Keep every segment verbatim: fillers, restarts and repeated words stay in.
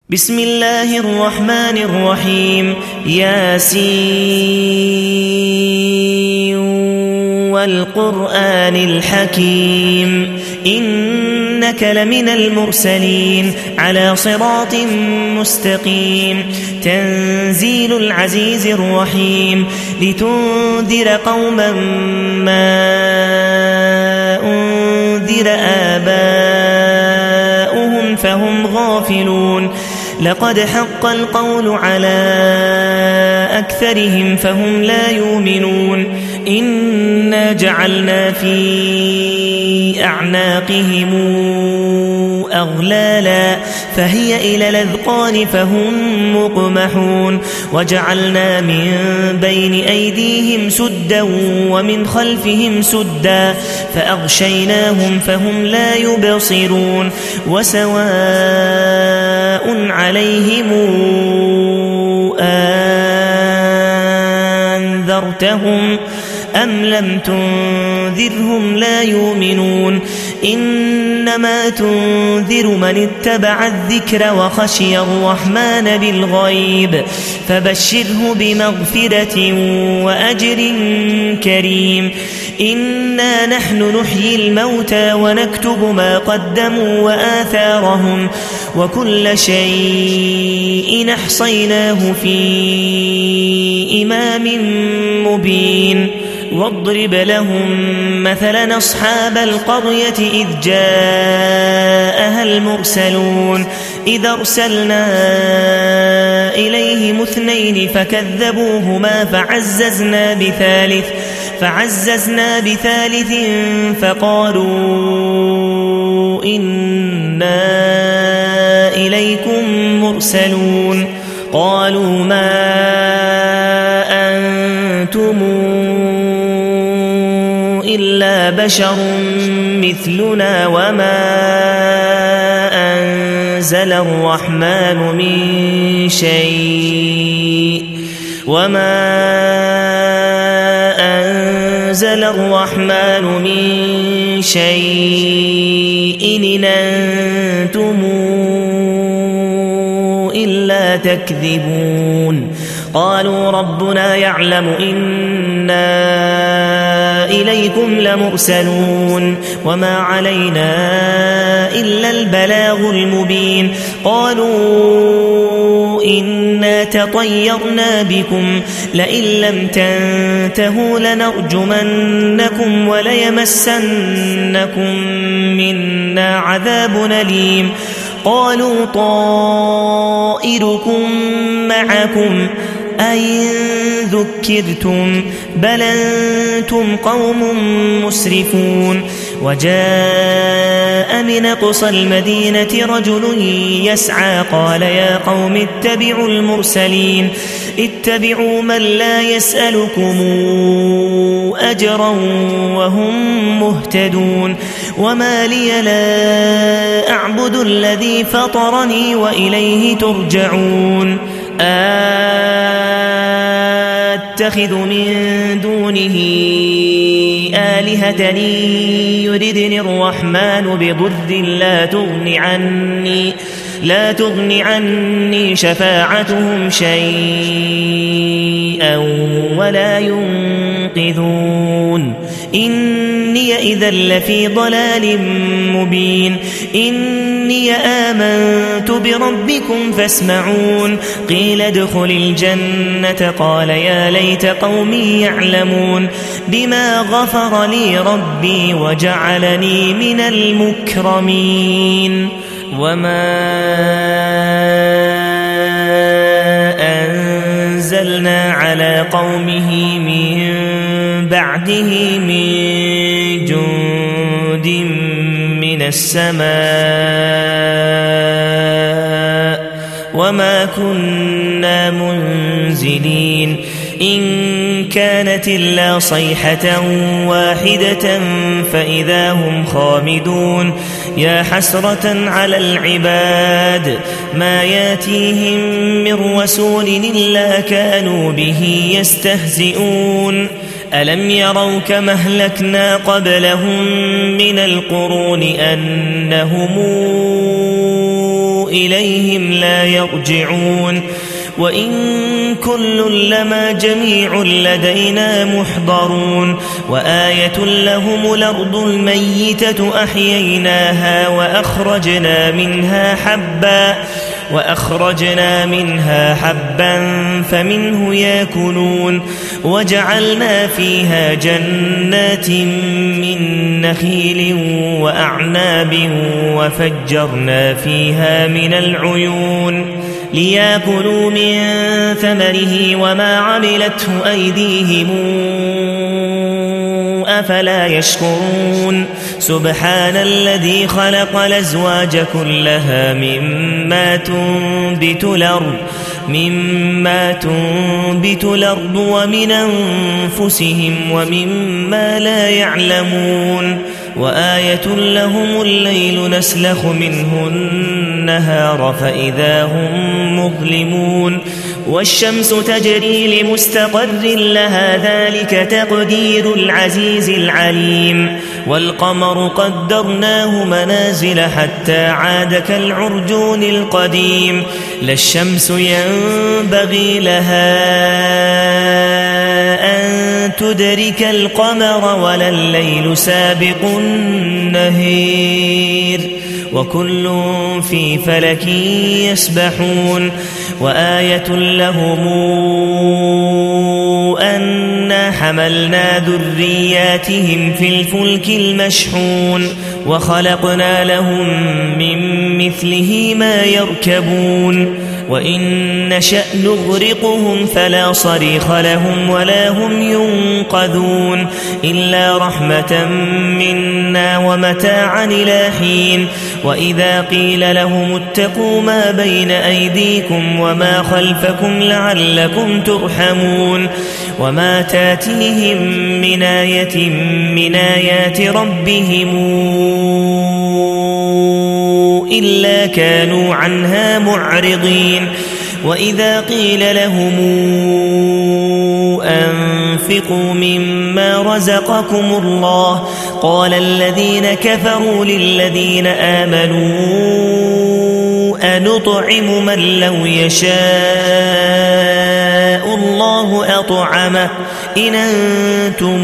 بسم الله الرحمن الرحيم ياسين والقرآن الحكيم إنك لمن المرسلين على صراط مستقيم تنزيل العزيز الرحيم لتنذر قوما ما أنذر آباؤهم فهم غافلون لقد حق القول على أكثرهم فهم لا يؤمنون إنا جعلنا في أعناقهم أغلالا فهي إلى الأذقان فهم مقمحون وجعلنا من بين أيديهم سدا ومن خلفهم سدا فأغشيناهم فهم لا يبصرون وسواء عليهم أنذرتهم أم لم تنذرهم لا يؤمنون إنما تنذر من اتبع الذكر وخشي الرحمن بالغيب فبشره بمغفرة وأجر كريم إنا نحن نحيي الموتى ونكتب ما قدموا وآثارهم وكل شيء أحصيناه في إمام مبين واضرب لهم مثلا أصحاب القرية إذ جاءها المرسلون إذ أرسلنا إليهم اثنين فكذبوهما فعززنا بثالث فعززنا بثالث فقالوا إنا إليكم مرسلون قالوا ما أنتم إلا بشر مثلنا وما أنزل الرحمن من شيء وما أنزل الرحمن من شيء إن أنتم إلا تكذبون قالوا ربنا يعلم إنا إليكم لمرسلون وما علينا إلا البلاغ المبين قالوا إنا تطيرنا بكم لئن لم تنتهوا لنرجمنكم وليمسنكم منا عذاب أليم قالوا طائركم معكم أئن ذكرتم بل أنتم قوم مسرفون وجاء من أقصى المدينة رجل يسعى قال يا قوم اتبعوا المرسلين اتبعوا من لا يسألكم أجرا وهم مهتدون وما لي لا أعبد الذي فطرني وإليه ترجعون أتخذ من دونه آلهة يردني الرحمن بضر لا تغن عني لا تغن عني شفاعتهم شيئا ولا ينقذون إني إذا لفي ضلال مبين إني آمنت بربكم فاسمعون قيل ادخل الجنة قال يا ليت قومي يعلمون بما غفر لي ربي وجعلني من المكرمين وما أنزلنا على قومه من بعده من جند من السماء وما كنا منزلين إن كانت إلا صيحة واحدة فإذا هم خامدون يا حسرة على العباد ما ياتيهم من رسول إلا كانوا به يستهزئون ألم يروا كما أهلكنا قبلهم من القرون أنهم إليهم لا يرجعون وإن كل لما جميع لدينا محضرون وآية لهم الأرض الميتة أحييناها وأخرجنا منها حبا وأخرجنا منها حبا فمنه يأكلون وجعلنا فيها جنات من نخيل وأعناب وفجرنا فيها من العيون ليأكلوا من ثمره وما عملته أيديهم أفلا يشكرون سبحان الذي خلق الأزواج كلها مما تنبت الأرض مما تنبت الأرض ومن أنفسهم ومما لا يعلمون وآية لهم الليل نسلخ منه النهار فإذا هم مظلمون والشمس تجري لمستقر لها ذلك تقدير العزيز العليم والقمر قدرناه منازل حتى عاد كالعرجون القديم لا الشمس ينبغي لها أن تدرك القمر ولا الليل سابق النهير وكل في فلك يسبحون وآية لهم أنا حملنا ذرياتهم في الفلك المشحون وخلقنا لهم من مثله ما يركبون وإن نشأ نغرقهم فلا صريخ لهم ولا هم ينقذون إلا رحمة منا ومتاعا إلى حين وإذا قيل لهم اتقوا ما بين أيديكم وما خلفكم لعلكم ترحمون وما تاتيهم من آية من آيات ربهم إلا كانوا عنها معرضين وإذا قيل لهم أنفقوا مما رزقكم الله قال الذين كفروا للذين آمنوا أنطعم من لو يشاء الله أطعمه إن أنتم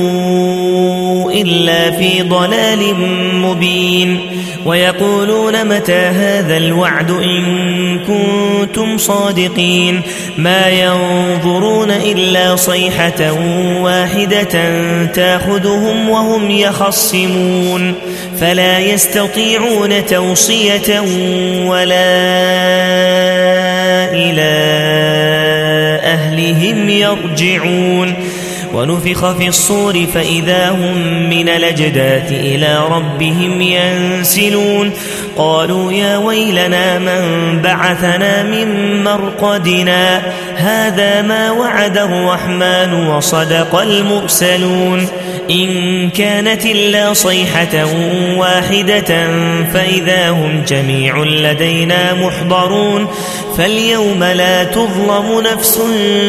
إلا في ضلال مبين ويقولون متى هذا الوعد إن كنتم صادقين ما ينظرون إلا صيحة واحدة تأخذهم وهم يخصمون فلا يستطيعون توصية ولا إلى أهلهم يرجعون ونفخ في الصور فإذا هم من الأجداث إلى ربهم ينسلون قالوا يا ويلنا من بعثنا من مرقدنا هذا ما وعد الرحمن وصدق المرسلون إن كانت إلا صيحة واحدة فإذا هم جميع لدينا محضرون فاليوم لا تظلم نفس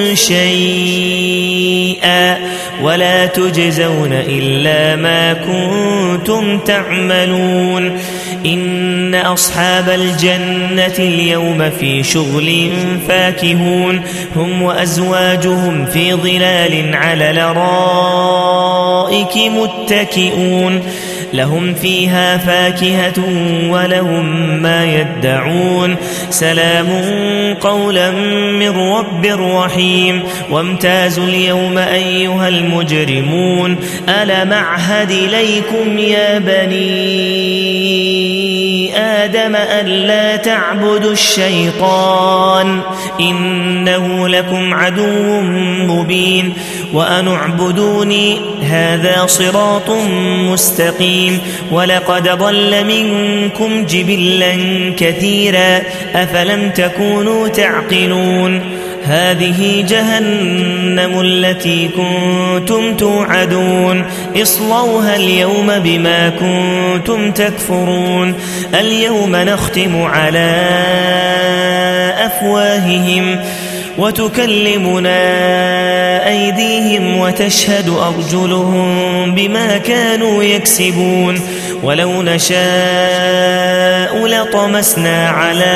شيئا ولا تجزون إلا ما كنتم تعملون إن أصحاب الجنة اليوم في شغل فاكهون هم وأزواجهم في ظلال على الأرائك متكئون لهم فيها فاكهة ولهم ما يدعون سلام قولا من رب رحيم وامتازوا اليوم أيها المجرمون ألم أعهد إليكم يا بني آدم ألا تعبدوا الشيطان إنه لكم عدو مبين وأن اعبدوني هذا صراط مستقيم ولقد ضل منكم جبلا كثيرا أفلم تكونوا تعقلون هذه جهنم التي كنتم توعدون اصلوها اليوم بما كنتم تكفرون اليوم نختم على أفواههم وتكلمنا أيديهم وتشهد أرجلهم بما كانوا يكسبون ولو نشاء لطمسنا على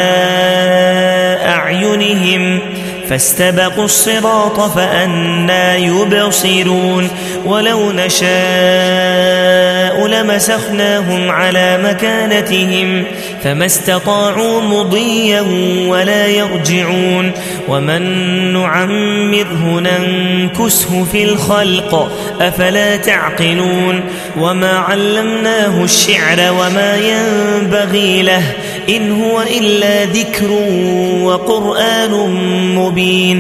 أعينهم فاستبقوا الصراط فأنى يبصرون ولو نشاء لمسخناهم على مكانتهم فما استطاعوا مضيا ولا يرجعون ومن نعمره ننكسه في الخلق أفلا تعقلون وما علمناه الشعر وما ينبغي له إن هو إلا ذكر وقرآن مبين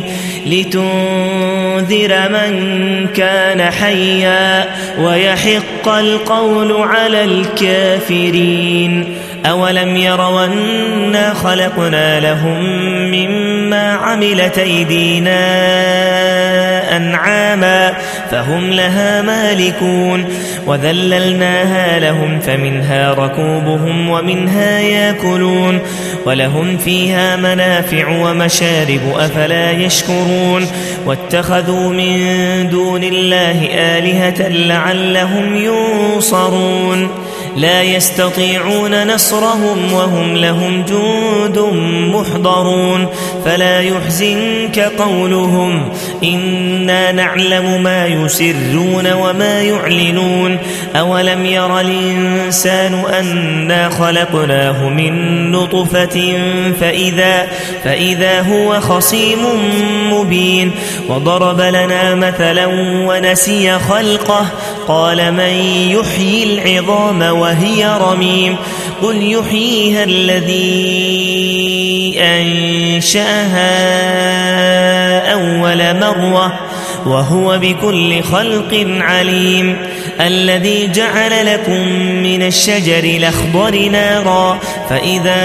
لتنذر من كان حيا ويحق القول على الكافرين أولم يروا أنا خلقنا لهم مما عملت أيدينا أنعاما فهم لها مالكون وذللناها لهم فمنها ركوبهم ومنها يأكلون ولهم فيها منافع ومشارب أفلا يشكرون واتخذوا من دون الله آلهة لعلهم ينصرون لا يستطيعون نصرهم وهم لهم جند محضرون فلا يحزنك قولهم إنا نعلم ما يسرون وما يعلنون أولم ير الإنسان أنا خلقناه من نطفة فإذا, فإذا هو خصيم مبين وضرب لنا مثلا ونسي خلقه قال من يحيي العظام وهي رميم قل يحييها الذي أنشأها أول مرة وهو بكل خلق عليم الذي جعل لكم من الشجر الأخضر نارا فإذا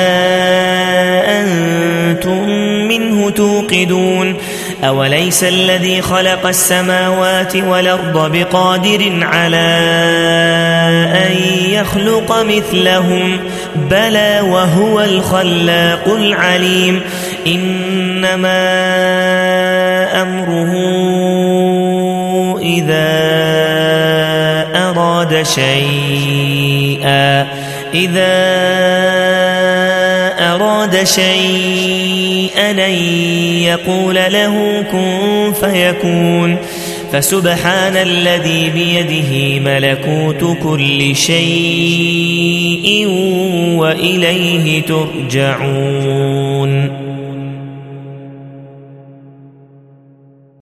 أنتم منه توقدون أوليس الذي خلق السماوات والأرض بقادر على أن يخلق مثلهم بلى وهو الخلاق العليم إنما أمره إذا أراد شيئا إذا أراد شيئا أن يقول له كن فيكون فسبحان الذي بيده ملكوت كل شيء وإليه ترجعون.